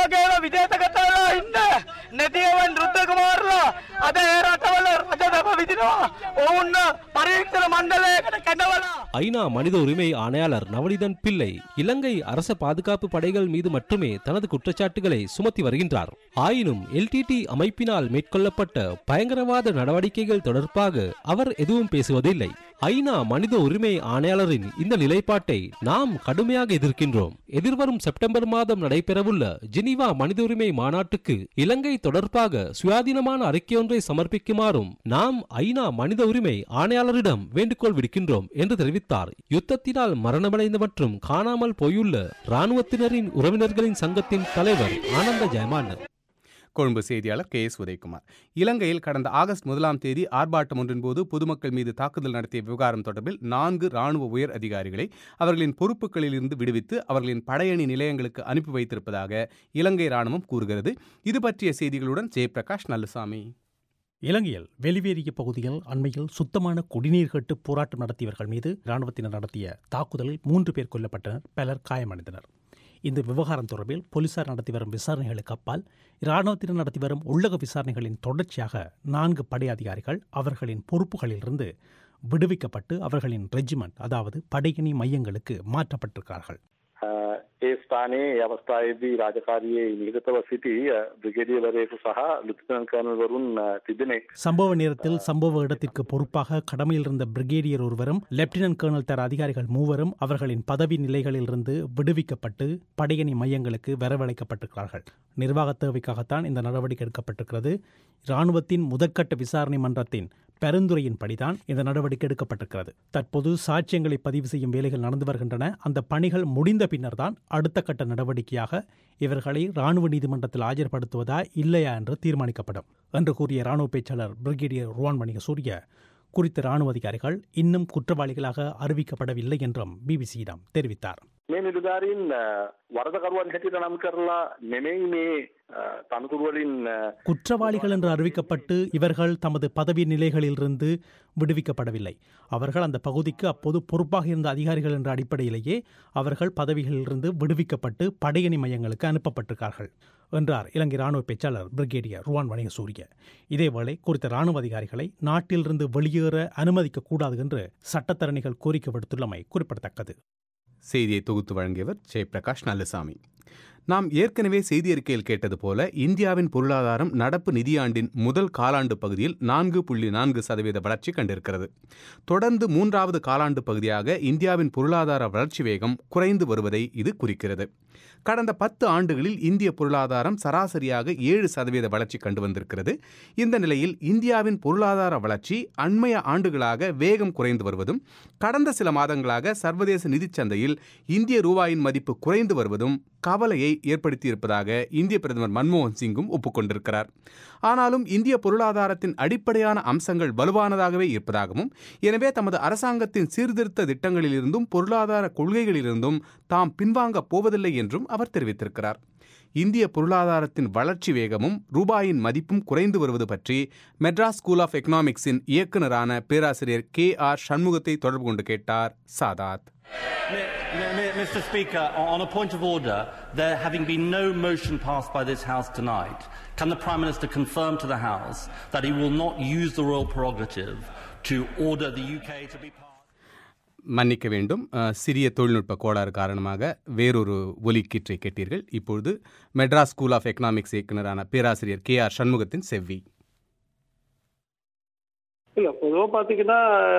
ஐநா மனித உரிமை ஆணையாளர் நவநீதன் பிள்ளை இலங்கை அரச பாதுகாப்பு படைகள் மீது மட்டுமே தனது குற்றச்சாட்டுகளை சுமத்தி வருகின்றார். ஆயினும் எல்டிடி அமைப்பினால் மேற்கொள்ளப்பட்ட பயங்கரவாத நடவடிக்கைகள் தொடர்பாக அவர் எதுவும் பேசுவதில்லை. ஐநா மனித உரிமை ஆணையாளரின் இந்த நிலைப்பாட்டை நாம் கடுமையாக எதிர்க்கின்றோம். எதிர்வரும் செப்டம்பர் மாதம் நடைபெறவுள்ள ஜெனீவா மனித உரிமை மாநாட்டுக்கு இலங்கை தொடர்பாக சுயாதீனமான அறிக்கை ஒன்றை சமர்ப்பிக்குமாறும் நாம் ஐநா மனித உரிமை ஆணையாளரிடம் வேண்டுகோள் விடுக்கின்றோம் என்று தெரிவித்தார். யுத்தத்தினால் மரணமடைந்த மற்றும் காணாமல் போயுள்ள இராணுவத்தினரின் உறவினர்களின் சங்கத்தின் தலைவர் ஆனந்த ஜெயமான். கொழும்பு செய்தியாளர் கே எஸ் உதயகுமார். இலங்கையில் கடந்த ஆகஸ்ட் முதலாம் தேதி ஆர்ப்பாட்டம் ஒன்றின் போது பொதுமக்கள் மீது தாக்குதல் நடத்திய விவகாரம் தொடர்பில் நான்கு ராணுவ உயர் அதிகாரிகளை அவர்களின் பொறுப்புகளில் இருந்து விடுவித்து அவர்களின் படையணி நிலையங்களுக்கு அனுப்பி வைத்திருப்பதாக இலங்கை ராணுவம் கூறுகிறது. இது பற்றிய செய்திகளுடன் ஜெயபிரகாஷ் நல்லசாமி. இலங்கையில் வெளிவேறிய பகுதியில் அண்மையில் சுத்தமான குடிநீர் கேட்டு போராட்டம் நடத்தியவர்கள் மீது இராணுவத்தினர் நடத்திய தாக்குதலில் மூன்று பேர் கொல்லப்பட்டனர், பலர் காயமடைந்தனர். இந்த விவகாரம் தொடர்பில் போலீசார் நடத்தி வரும் விசாரணைகளுக்கு அப்பால் இராணுவத்தினர் நடத்தி வரும் உள்ளக விசாரணைகளின் தொடர்ச்சியாக நான்கு படை அதிகாரிகள் அவர்களின் பொறுப்புகளிலிருந்து விடுவிக்கப்பட்டு அவர்களின் ரெஜிமெண்ட் அதாவது படையணி மையங்களுக்கு மாற்றப்பட்டிருக்கிறார்கள். ඒ ස්ථානයේ අවස්ථාවේදී රාජකාරියේ නිරතව සිටි බ්‍රිගේඩියර්වරයෙකු සහ ලුට්නන්ට් කර්නල්වරුන් තිදෙනෙක් சம்பவ நேரத்தில் சம்பவ இடத்திற்கு பொறுப்பாக கடமையில் இருந்த பிரிகேடியர் ஒருவரும் லெப்டினன்ட் கர்னல் தர அதிகாரிகள் மூவரும் அவர்களின் பதவி நிலைகளிலிருந்து விடுவிக்கப்பட்டு படையணி மையங்களுக்கு வரவழைக்கப்பட்டிருக்கிறார்கள். நிர்வாக தேவைக்காகத்தான் இந்த நடவடிக்கை எடுக்கப்பட்டிருக்கிறது. இராணுவத்தின் முதற்கட்ட விசாரணை மன்றத்தின் பரிந்துரையின்படிதான் இந்த நடவடிக்கை எடுக்கப்பட்டிருக்கிறது. தற்போது சாட்சியங்களை பதிவு செய்யும் வேலைகள் நடந்து வருகின்றன. அந்த பணிகள் முடிந்த பின்னர் தான் அடுத்த கட்ட நடவடிக்கையாக இவர்களை ராணுவ நீதிமன்றத்தில் ஆஜர்படுத்துவதா இல்லையா என்று தீர்மானிக்கப்படும் என்று கூறிய ராணுவ பேச்சாளர் பிரிகேடியர் ருவான் வணிகசூரிய குறித்த ராணுவ அதிகாரிகள் இன்னும் குற்றவாளிகளாக அறிவிக்கப்படவில்லை என்றும் பிபிசியிடம் தெரிவித்தார். මේ නිලධාරීන් වරදකරුවන් හැටියට නම් කරලා නෙමෙයි මේ තනතුරුවලින් குற்றவாளிகள் என்று அறிவிக்கப்பட்டு இவர்கள் தமது பதவி நிலைகளிலிருந்து விடுவிக்கப்படவில்லை. அவர்கள் அந்த பகுதிக்கு அப்போது பொறுப்பாக இருந்த அதிகாரிகள் என்ற அடிப்படையிலேயே அவர்கள் பதவிகளிலிருந்து விடுவிக்கப்பட்டு படையணி மையங்களுக்கு அனுப்பப்பட்டிருக்கிறார்கள் என்றார் இலங்கை ராணுவ பேச்சாளர் பிரிகேடியர் ருவான் வணிகசூரிய. இதேவேளை குறித்த ராணுவ அதிகாரிகளை நாட்டிலிருந்து வெளியேற அனுமதிக்கக்கூடாது என்று சட்டத்தரணிகள் கோரிக்கை விடுத்துள்ளமை குறிப்பிடத்தக்கது. செய்தியை தொகுத்து வழங்கியவர் ஜெயபிரகாஷ் நல்லசாமி. நாம் ஏற்கனவே செய்தி அறிக்கையில் கேட்டது போல இந்தியாவின் பொருளாதாரம் நடப்பு நிதியாண்டின் முதல் காலாண்டு பகுதியில் நான்கு புள்ளி நான்கு சதவீத வளர்ச்சி கண்டிருக்கிறது. தொடர்ந்து மூன்றாவது காலாண்டு பகுதியாக இந்தியாவின் பொருளாதார வளர்ச்சி வேகம் குறைந்து வருவதை இது குறிக்கிறது. கடந்த பத்து ஆண்டுகளில் இந்திய பொருளாதாரம் சராசரியாக ஏழு சதவீத வளர்ச்சி கண்டு வந்திருக்கிறது. இந்த நிலையில் இந்தியாவின் பொருளாதார வளர்ச்சி அண்மைய ஆண்டுகளாக வேகம் குறைந்து வருவதும் கடந்த சில மாதங்களாக சர்வதேச நிதிச்சந்தையில் இந்திய ரூபாயின் மதிப்பு குறைந்து வருவதும் கவலையை ஏற்படுத்தியிருப்பதாக இந்திய பிரதமர் மன்மோகன் சிங்கும் ஒப்புக்கொண்டிருக்கிறார். ஆனாலும் இந்திய பொருளாதாரத்தின் அடிப்படையான அம்சங்கள் வலுவானதாகவே இருப்பதாகவும் எனவே தமது அரசாங்கத்தின் சீர்திருத்த திட்டங்களிலிருந்தும் பொருளாதார கொள்கைகளிலிருந்தும் தாம் பின்வாங்கப் போவதில்லை என்றும் அவர் தெரிவித்திருக்கிறார். இந்திய பொருளாதாரத்தின் வளர்ச்சி வேகமும் ரூபாயின் மதிப்பும் குறைந்து வருவது பற்றி மெட்ராஸ் ஸ்கூல் ஆஃப் எக்கனாமிக்ஸின் இயக்குநரான பேராசிரியர் கே ஆர் சண்முகத்தை தொடர்பு கொண்டு கேட்டார் சாதாத். Mister Speaker, on a point of order, there having been no motion passed by this House tonight, can the Prime Minister confirm to the House that he will not use the royal prerogative to order the U K to be part? மன்னிக்க வேண்டும், அஹ், சிறிய தொழில்நுட்ப கோளாறு காரணமாக வேறொரு ஒலிக்கீற்றை கேட்டீர்கள். இப்பொழுது மெட்ராஸ் ஸ்கூல் ஆஃப் எக்கனாமிக்ஸ் இயக்குநரான பேராசிரியர் கே ஆர் சண்முகத்தின் செவ்வி. இல்ல பொதுவாக பார்த்தீங்கன்னா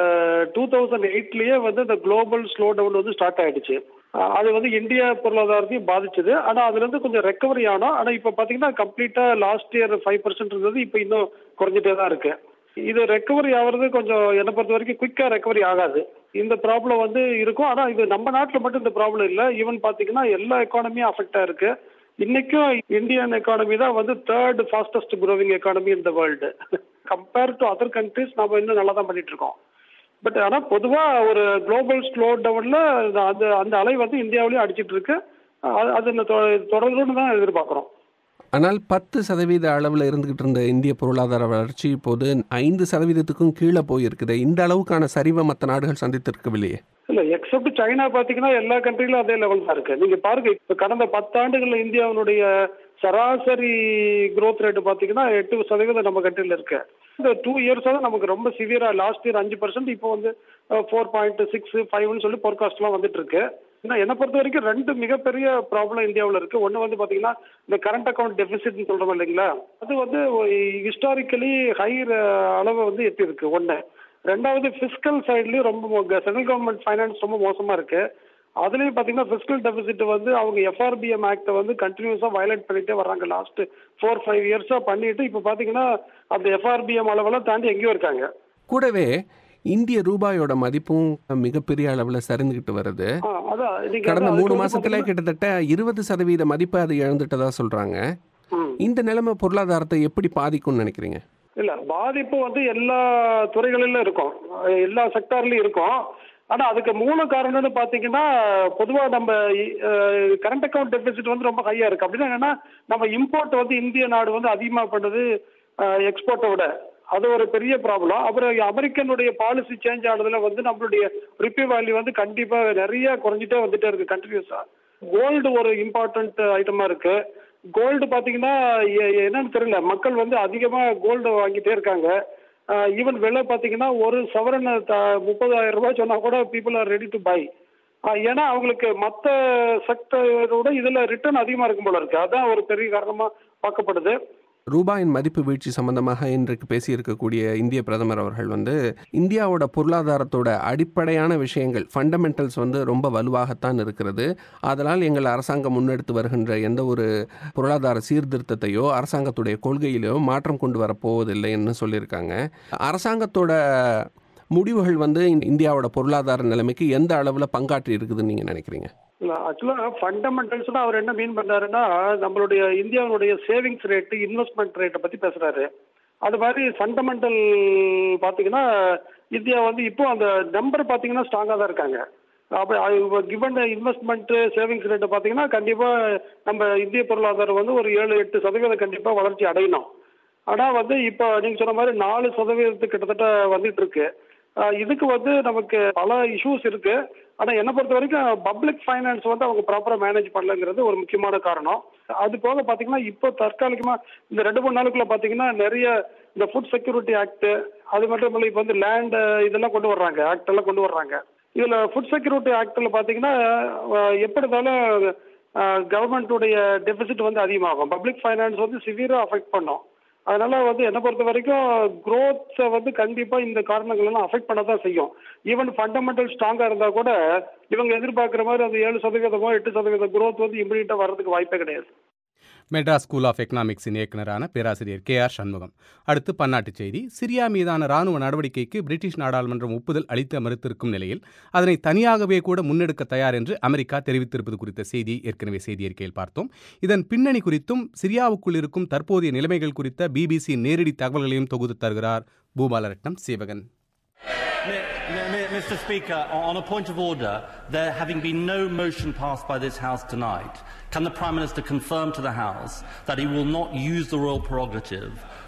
டூ தௌசண்ட் எயிட்லயே வந்து இந்த குளோபல் ஸ்லோ டவுன் வந்து ஸ்டார்ட் ஆயிடுச்சு. அஹ் அது வந்து இந்தியா பொருளாதாரத்தையும் பாதிச்சது. ஆனா அதுல இருந்து கொஞ்சம் ரெக்கவரி ஆனோம். ஆனா இப்ப பாத்தீங்கன்னா கம்ப்ளீட்டா லாஸ்ட் இயர் ஃபைவ் பர்சன்ட் இருந்தது, இப்ப இன்னும் குறைஞ்சிட்டே தான் இருக்கு. இது ரெக்கவரி ஆகிறது கொஞ்சம் என்னை பொறுத்த வரைக்கும் குயிக்கா ரெக்கவரி ஆகாது. இந்த ப்ராப்ளம் வந்து இருக்கும். ஆனா இது நம்ம நாட்டில் மட்டும் இந்த ப்ராப்ளம் இல்லை. ஈவன் பாத்தீங்கன்னா எல்லா எக்கானமியும் அஃபெக்ட் ஆயிருக்கு. இன்னைக்கும் இந்தியன் எக்கானமி தான் வந்து third fastest growing economy in the world. Compare to other countries நம்ம இன்னும் நல்லா தான் பண்ணிட்டு இருக்கோம். பட் ஆனால் பொதுவாக ஒரு குளோபல் ஸ்லோ டவுன்ல அந்த அந்த அலை வந்து இந்தியாவிலையும் அடிச்சிட்டு இருக்கு. அது அது தொடர்ந்துன்னு தான் எதிர்பார்க்குறோம். ஆனால் பத்து சதவீத அளவில் இருந்துகிட்டு இருந்த இந்திய பொருளாதார வளர்ச்சி இப்போது ஐந்து சதவீதத்துக்கும் கீழே போயிருக்குது. இந்த அளவுக்கான சரிவை மற்ற நாடுகள் சந்தித்திருக்கவில்லையே. இல்ல எக்ஸப்ட் சைனா பாத்தீங்கன்னா எல்லா கண்ட்ரிலும் அதே லெவல் தான் இருக்கு. நீங்க பாருங்க, இப்ப கடந்த பத்தாண்டுகள்ல இந்தியாவினுடைய சராசரி growth ரேட் பாத்தீங்கன்னா எட்டு சதவீதம் நம்ம கண்ட்ரில இருக்கு. இந்த டூ இயர்ஸா தான் நமக்கு ரொம்ப சிவியரா, லாஸ்ட் இயர் அஞ்சு பர்சன்ட், இப்போ வந்து ஃபோர் பாயிண்ட் சிக்ஸ் ஃபைவ்னு சொல்லி போர்காஸ்ட் எல்லாம் வந்துட்டு இருக்கு. என்னை பொறுத்த வரைக்கும் ரெண்டு மிகப்பெரிய ப்ராப்ளம் இந்தியாவில் இருக்கு. ஒன்று வந்து பாத்தீங்கன்னா இந்த கரண்ட் அக்கௌண்ட் டெபிசிட்னு சொல்றோம் இல்லைங்களா, அது வந்து ஹிஸ்டாரிக்கலி ஹை அளவை வந்து எட்டி இருக்கு ஒன்று. ரெண்டாவது பிசிக்கல் சைட்லயும் ரொம்ப சென்ட்ரல் கவர்மெண்ட் ஃபைனான்ஸ் ரொம்ப மோசமா இருக்கு. அதுலயும் பாத்தீங்கன்னா பிசிக்கல் டெபிசிட் வந்து அவங்க எஃப்ஆர்பிஎம் ஆக்டை வந்து கண்டினியூஸா வயலேட் பண்ணிட்டே வர்றாங்க. லாஸ்ட் ஃபோர் ஃபைவ் இயர்ஸா பண்ணிட்டு இப்ப பாத்தீங்கன்னா அந்த எஃப்ஆர்பிஎம் அளவெல்லாம் தாண்டி எங்கேயோ இருக்காங்க. கூடவே இந்திய ரூபாயோட மதிப்பும் மிகப்பெரிய அளவுல சரிந்துகிட்டு வருது. கடந்த மூணு மாசத்துல கிட்டத்தட்ட இருபது சதவீத மதிப்பு அது இழந்துட்டதா சொல்றாங்க. இந்த நிலைமை பொருளாதாரத்தை எப்படி பாதிக்கும்னு நினைக்கிறீங்க? இல்ல, பாதிப்பு வந்து எல்லா துறைகளிலும் இருக்கும், எல்லா செக்டார்லயும் இருக்கும். ஆனா அதுக்கு மூல காரணம்னு பாத்தீங்கன்னா பொதுவா நம்ம கரண்ட் அக்கௌண்ட் டெபிசிட் வந்து ரொம்ப ஹையா இருக்கு. அப்படின்னா என்னன்னா நம்ம இம்போர்ட் வந்து இந்திய நாடு வந்து அதிகமா பண்ணுது எக்ஸ்போர்ட்டை விட. அது ஒரு பெரிய ப்ராப்ளம். அப்புறம் அமெரிக்கனுடைய பாலிசி சேஞ்ச் ஆனதுல வந்து நம்மளுடைய ரிப்பி வேல்யூ வந்து கண்டிப்பா நிறைய குறைஞ்சிட்டே வந்துட்டே இருக்கு கண்டினியூஸா. கோல்டு ஒரு இம்பார்ட்டன்ட் ஐட்டமா இருக்கு. கோல்டு பாத்தீங்கன்னா என்னன்னு தெரியல, மக்கள் வந்து அதிகமா கோல்டு வாங்கிட்டே இருக்காங்க. ஈவன் விலை பாத்தீங்கன்னா ஒரு சவரன் முப்பதாயிரம் ரூபாய் சொன்னா கூட people are ready to buy. ஏன்னா அவங்களுக்கு மற்ற செக்டரோட இதுல ரிட்டர்ன் அதிகமா இருக்கும் போல இருக்கு. அதான் ஒரு பெரிய காரணமா பார்க்கப்படுது. ரூபாயின் மதிப்பு வீழ்ச்சி சம்பந்தமாக இன்றைக்கு பேசியிருக்கக்கூடிய இந்திய பிரதமர் அவர்கள் வந்து இந்தியாவோட பொருளாதாரத்தோட அடிப்படையான விஷயங்கள், ஃபண்டமெண்டல்ஸ் வந்து ரொம்ப வலுவாகத்தான் இருக்கிறது. அதனால் எங்கள் அரசாங்கம் முன்னெடுத்து வருகின்ற எந்த ஒரு பொருளாதார சீர்திருத்தத்தையோ அரசாங்கத்துடைய கொள்கையிலையோ மாற்றம் கொண்டு வரப்போவதில்லைன்னு சொல்லியிருக்காங்க. அரசாங்கத்தோட முடிவுகள் வந்து இந்தியாவோட பொருளாதார நிலைமைக்கு எந்த அளவில் பங்காற்றி இருக்குதுன்னு நீங்கள் நினைக்கிறீங்க? இல்லை, ஆக்சுவலாக ஃபண்டமெண்டல்ஸ்னா அவர் என்ன மீன் பண்ணாருன்னா நம்மளுடைய இந்தியாவுடைய சேவிங்ஸ் ரேட்டு, இன்வெஸ்ட்மெண்ட் ரேட்டை பற்றி பேசுகிறாரு. அது மாதிரி ஃபண்டமெண்டல் பார்த்தீங்கன்னா இந்தியா வந்து இப்போ அந்த நம்பர் பார்த்தீங்கன்னா ஸ்ட்ராங்காக தான் இருக்காங்க. அப்போ கிவன் இன்வெஸ்ட்மெண்ட்டு சேவிங்ஸ் ரேட்டை பார்த்தீங்கன்னா கண்டிப்பாக நம்ம இந்திய பொருளாதாரம் வந்து ஒரு ஏழு எட்டு சதவீதம் கண்டிப்பாக வளர்ச்சி அடையணும். ஆனால் வந்து இப்போ நீங்கள் சொன்ன மாதிரி நாலு சதவீதத்துக்கு கிட்டத்தட்ட வந்துட்டு இருக்கு. இதுக்கு வந்து நமக்கு பல இஷ்யூஸ் இருக்கு. ஆனால் என்னை பொறுத்த வரைக்கும் பப்ளிக் ஃபைனான்ஸ் வந்து அவங்க ப்ராப்பராக மேனேஜ் பண்ணலங்கிறது ஒரு முக்கியமான காரணம். அது போக பார்த்தீங்கன்னா இப்போ தற்காலிகமாக இந்த ரெண்டு மூணு நாளுக்குள்ள பார்த்தீங்கன்னா நிறைய இந்த ஃபுட் செக்யூரிட்டி ஆக்ட், அது மட்டும் இல்லை இப்போ வந்து லேண்ட் இதெல்லாம் கொண்டு வர்றாங்க, ஆக்ட் எல்லாம் கொண்டு வர்றாங்க. இதில் ஃபுட் செக்யூரிட்டி ஆக்டில் பார்த்தீங்கன்னா எப்படி இருந்தாலும் கவர்மெண்ட்டுடைய டெபிசிட் வந்து அதிகமாகும். பப்ளிக் ஃபைனான்ஸ் வந்து சிவியராக அஃபெக்ட் பண்ணும். அதனால வந்து என்னை பொறுத்த வரைக்கும் குரோத்தை வந்து கண்டிப்பா இந்த காரணங்கள் எல்லாம் அஃபெக்ட் பண்ண தான் செய்யும். ஈவன் ஃபண்டமெண்டல் ஸ்ட்ராங்கா இருந்தா கூட இவங்க எதிர்பார்க்குற மாதிரி அந்த ஏழு சதவீதமோ எட்டு சதவீதம் குரோத் வந்து இம்மிடியா வர்றதுக்கு வாய்ப்பே கிடையாது. மெட்ராஸ் ஸ்கூல் ஆஃப் எக்கனாமிக்ஸின் இயக்குநரான பேராசிரியர் கே ஆர் சண்முகம். அடுத்து பன்னாட்டு செய்தி. சிரியா மீதான ராணுவ நடவடிக்கைக்கு பிரிட்டிஷ் நாடாளுமன்றம் ஒப்புதல் அளித்த மறுத்திருக்கும் நிலையில் அதனை தனியாகவே கூட முன்னெடுக்க தயார் என்று அமெரிக்கா தெரிவித்திருப்பது குறித்த செய்தி ஏற்கனவே செய்தி அறிக்கையில் பார்த்தோம். இதன் பின்னணி குறித்தும் சிரியாவுக்குள் இருக்கும் தற்போதைய நிலைமைகள் குறித்த பிபிசி நேரடி தகவல்களையும் தொகுத்து தருகிறார் பூபாலரட்னம் சேவகன். Mister Speaker, on a point of order, there having been no motion passed by this House tonight, can the Prime Minister confirm to the House that he will not use the royal prerogative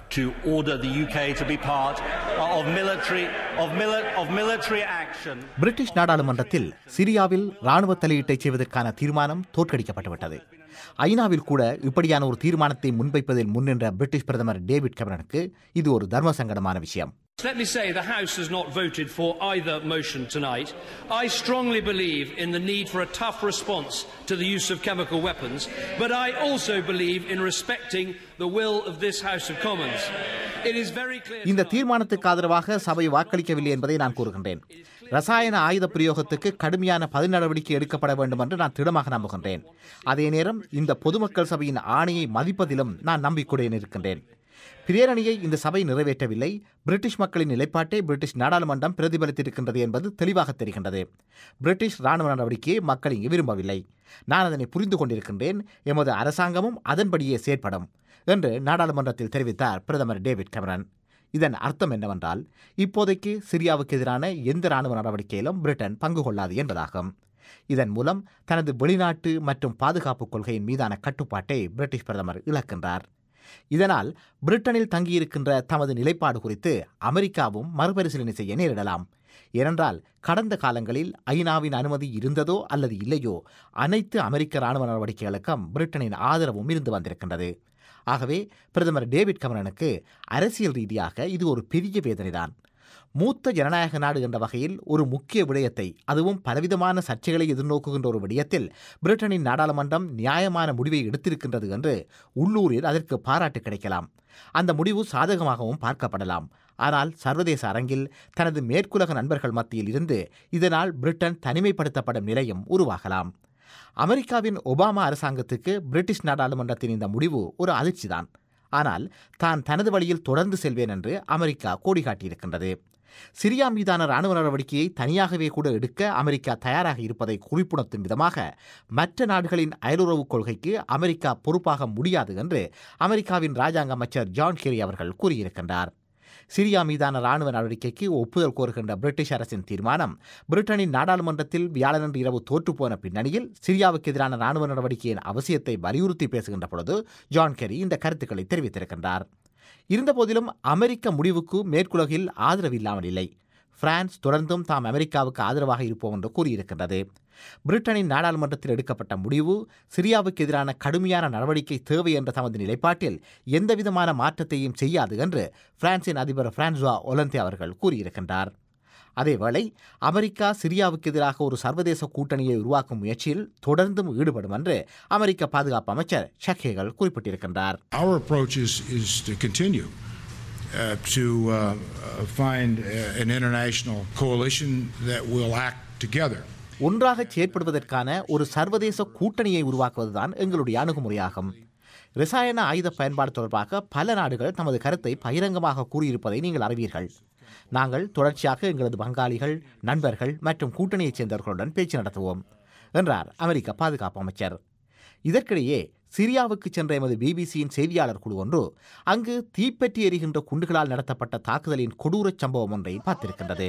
to order the U K to be part of military of, mili- of military action. British நாடாளுமன்றத்தில் சிரியாவில் ராணுவ தலையீட்டை செய்வதற்கான தீர்மானம் தோற்கடிக்கப்பட்டுவிட்டது. ஐநாவில் கூட இப்படியான ஒரு தீர்மானத்தை முன்வைப்பதில் முன்னின்ற பிரிட்டிஷ் பிரதமர் டேவிட் கெமரனுக்கு இது ஒரு தர்ம சங்கடமான விஷயம். Let me say the House has not voted for either motion tonight. I strongly believe in the need for a tough response to the use of chemical weapons, but I also believe in respecting the will of this House of Commons. It is very clear. இந்த தீர்மானத்துக்கு ஆதரவாக சபை வாக்களிக்கவில்லை என்பதை நான் கூறுகின்றேன். ரசாயன ஆயுத பிரயோகத்துக்கு கடுமையான பதில் நடவடிக்கை எடுக்கப்பட வேண்டும் என்று நான் திடமாக நம்புகின்றேன். அதே நேரம் இந்த பொதுமக்கள் சபையின் ஆணையை மதிப்பதிலும் நான் நம்பிக்கையுடன் இருக்கின்றேன். பிரேரணையை இந்த சபை நிறைவேற்றவில்லை. பிரிட்டிஷ் மக்களின் நிலைப்பாட்டை பிரிட்டிஷ் நாடாளுமன்றம் பிரதிபலித்திருக்கின்றது என்பது தெளிவாக தெரிகின்றது. பிரிட்டிஷ் ராணுவ நடவடிக்கையை மக்கள் இங்கு விரும்பவில்லை. நான் அதனை புரிந்து கொண்டிருக்கின்றேன். எமது அரசாங்கமும் அதன்படியே செயற்படும் என்று நாடாளுமன்றத்தில் தெரிவித்தார் பிரதமர் டேவிட் கெமரன். இதன் அர்த்தம் என்னவென்றால், இப்போதைக்கு சிரியாவுக்கு எதிரான எந்த ராணுவ நடவடிக்கையிலும் பிரிட்டன் பங்கு கொள்ளாது என்பதாகும். இதன் மூலம் தனது வெளிநாட்டு மற்றும் பாதுகாப்பு கொள்கையின் மீதான கட்டுப்பாட்டை பிரிட்டிஷ் பிரதமர் இழக்கின்றார். இதனால் பிரிட்டனில் தங்கியிருக்கின்ற தமது நிலைப்பாடு குறித்து அமெரிக்காவும் மறுபரிசீலனை செய்ய நேரிடலாம். ஏனென்றால் கடந்த காலங்களில் ஐநாவின் அனுமதி இருந்ததோ அல்லது இல்லையோ அனைத்து அமெரிக்க ராணுவ நடவடிக்கைகளுக்கும் பிரிட்டனின் ஆதரவும் இருந்து வந்திருக்கின்றது. ஆகவே பிரதமர் டேவிட் கெமரனுக்கு அரசியல் ரீதியாக இது ஒரு பெரிய வேதனைதான். மூத்த ஜனநாயக நாடு என்ற வகையில் ஒரு முக்கிய விடயத்தை, அதுவும் பலவிதமான சர்ச்சைகளை எதிர்நோக்குகின்ற ஒரு விடயத்தில் பிரிட்டனின் நாடாளுமன்றம் நியாயமான முடிவை எடுத்திருக்கின்றது என்று உள்ளூரில் அதற்கு பாராட்டு கிடைக்கலாம். அந்த முடிவு சாதகமாகவும் பார்க்கப்படலாம். ஆனால் சர்வதேச அரங்கில் தனது மேற்குலக நண்பர்கள் மத்தியில் இருந்து இதனால் பிரிட்டன் தனிமைப்படுத்தப்படும் நிலையும் உருவாகலாம். அமெரிக்காவின் ஒபாமா அரசாங்கத்துக்கு பிரிட்டிஷ் நாடாளுமன்றத்தின் இந்த முடிவு ஒரு அதிர்ச்சிதான். ஆனால் தான் தனது வழியில் தொடர்ந்து செல்வேன் என்று அமெரிக்கா கோடி காட்டியிருக்கின்றது. சிரியா மீதான ராணுவ நடவடிக்கையை தனியாகவே கூட எடுக்க அமெரிக்கா தயாராக இருப்பதை குறிப்புணர்த்தும் விதமாக மற்ற நாடுகளின் அயலுறவு கொள்கைக்கு அமெரிக்கா பொறுப்பாக முடியாது என்று அமெரிக்காவின் ராஜாங்க அமைச்சர் ஜான் கெரி அவர்கள் கூறியிருக்கின்றார். சிரியா மீதான ராணுவ நடவடிக்கைக்கு ஒப்புதல் கோருகின்ற பிரிட்டிஷ் அரசின் தீர்மானம் பிரிட்டனின் நாடாளுமன்றத்தில் வியாழனன்று இரவு தோற்றுப்போன பின்னணியில் சிரியாவுக்கு எதிரான ராணுவ நடவடிக்கையின் அவசியத்தை வலியுறுத்தி பேசுகின்ற பொழுது ஜான் கெரி இந்த கருத்துக்களை தெரிவித்திருக்கின்றார். இருந்தபோதிலும் அமெரிக்க முடிவுக்கு மேற்குலகில் ஆதரவு இல்லாமல் இல்லை. பிரான்ஸ் தொடர்ந்தும் தாம் அமெரிக்காவுக்கு ஆதரவாக இருப்போம் என்று கூறியிருக்கின்றது. பிரிட்டனின் நாடாளுமன்றத்தில் எடுக்கப்பட்ட முடிவு சிரியாவுக்கு எதிரான கடுமையான நடவடிக்கை தேவை என்ற தமது நிலைப்பாட்டில் எந்தவிதமான மாற்றத்தையும் செய்யாது என்று பிரான்சின் அதிபர் பிரான்சுவா ஒலந்தே அவர்கள் கூறியிருக்கின்றார். அதேவேளை அமெரிக்கா சிரியாவுக்கு எதிராக ஒரு சர்வதேச கூட்டணியை உருவாக்கும் முயற்சியில் தொடர்ந்தும் ஈடுபடும் என்று அமெரிக்க பாதுகாப்பு அமைச்சர் ஷக் ஹேகல் குறிப்பிட்டிருக்கின்றார். Our approach is, is to continue uh, to uh, find an international coalition that will act together. ஒன்றாக செயற்படுவதற்கான ஒரு சர்வதேச கூட்டணியை உருவாக்குவதுதான் எங்களுடைய அணுகுமுறையாகும். ரசாயன ஆயுத பயன்பாடு தொடர்பாக பல நாடுகள் தமது கருத்தை பகிரங்கமாக கூறியிருப்பதை நீங்கள் அறிவீர்கள். நாங்கள் தொடர்ச்சியாக எங்களது பங்காளிகள், நண்பர்கள் மற்றும் கூட்டணியைச் சேர்ந்தவர்களுடன் பேச்சு நடத்துவோம் என்றார் அமெரிக்க பாதுகாப்பு அமைச்சர். இதற்கிடையே சிரியாவுக்கு சென்ற எமது பிபிசியின் செய்தியாளர் குழு ஒன்று அங்கு தீப்பற்றி எரிகின்ற குண்டுகளால் நடத்தப்பட்ட தாக்குதலின் கொடூரச் சம்பவம் ஒன்றை பார்த்திருக்கின்றது.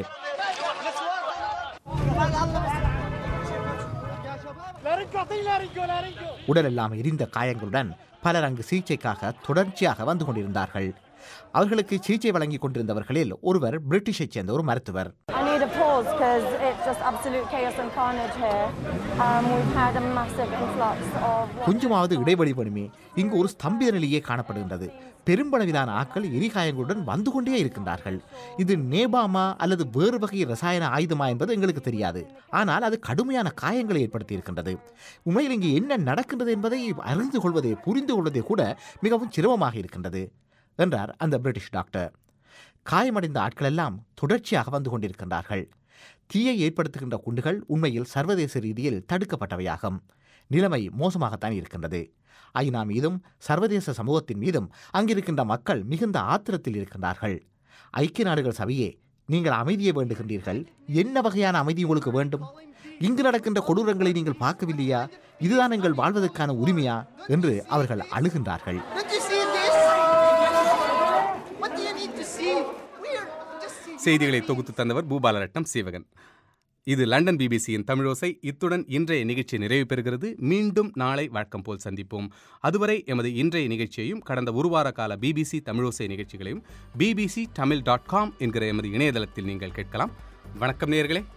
உடலெல்லாம் எரிந்த காயங்களுடன் பலர் அங்கு சிகிச்சைக்காக தொடர்ச்சியாக வந்து கொண்டிருந்தார்கள். அவர்களுக்கு சிகிச்சை வழங்கிக் கொண்டிருந்தவர்களில் ஒருவர் பிரிட்டிஷைச் சேர்ந்த ஒரு மருத்துவர். கொஞ்சமாவது இடைவெளி வேணுமே, இங்கு ஒரு ஸ்தம்பித நிலையே காணப்படுகின்றது. பெரும்பளவிலான ஆட்கள் எரிகாயங்களுடன் வந்து கொண்டே இருக்கின்றார்கள். இது நேபாமா அல்லது வேறு வகை ரசாயன ஆயுதமா என்பது எங்களுக்கு தெரியாது. ஆனால் அது கடுமையான காயங்களை ஏற்படுத்தி இருக்கின்றது. உண்மையில் இங்கு என்ன நடக்கின்றது என்பதை அறிந்து கொள்வதே புரிந்து கொள்வதே கூட மிகவும் சிரமமாக இருக்கின்றது என்றார் அந்த பிரிட்டிஷ் டாக்டர். காயமடைந்த ஆட்கள் எல்லாம் தொடர்ச்சியாக வந்து கொண்டிருக்கின்றார்கள். தீயை ஏற்படுத்துகின்ற குண்டுகள் உண்மையில் சர்வதேச ரீதியில் தடுக்கப்பட்டவையாகும். நிலைமை மோசமாகத்தான் இருக்கின்றது. ஐநா மீதும் சர்வதேச சமூகத்தின் மீதும் அங்கிருக்கின்ற மக்கள் மிகுந்த ஆத்திரத்தில் இருக்கின்றார்கள். ஐக்கிய நாடுகள் சபையே, நீங்கள் அமைதியை வேண்டுகின்றீர்கள். என்ன வகையான அமைதி உங்களுக்கு வேண்டும்? இங்கு நடக்கின்ற கொடூரங்களை நீங்கள் பார்க்கவில்லையா? இதுதான் எங்கள் வாழ்வதற்கான உரிமையா என்று அவர்கள் அழுகின்றார்கள். செய்திகளை தொகுத்து தந்தவர் பூபாலரட்னம் சீவகன். இது லண்டன் பிபிசியின் தமிழோசை. இத்துடன் இன்றைய நிகழ்ச்சி நிறைவு பெறுகிறது. மீண்டும் நாளை வழக்கம் போல் சந்திப்போம். அதுவரை எமது இன்றைய நிகழ்ச்சியையும் கடந்த ஒரு வார கால பிபிசி தமிழோசை நிகழ்ச்சிகளையும் பிபிசி தமிழ் டாட் காம் என்கிற எமது இணையதளத்தில் நீங்கள் கேட்கலாம். வணக்கம் நேயர்களே.